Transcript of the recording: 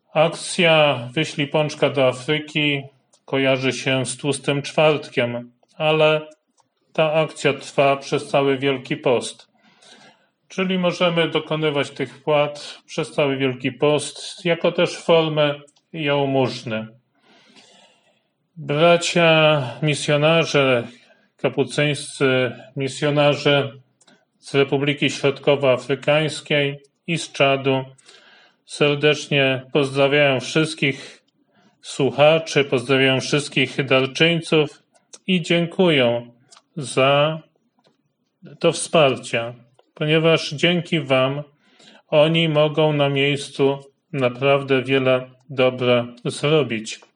Akcja Wyślij Pączka do Afryki kojarzy się z Tłustym Czwartkiem, ale ta akcja trwa przez cały Wielki Post. Czyli możemy dokonywać tych wpłat przez cały Wielki Post, jako też formę jałmużny. Bracia misjonarze, kapucyńscy misjonarze z Republiki Środkowoafrykańskiej i z Czadu serdecznie pozdrawiają wszystkich słuchaczy, pozdrawiają wszystkich darczyńców i dziękują za to wsparcie, ponieważ dzięki Wam oni mogą na miejscu naprawdę wiele dobra zrobić.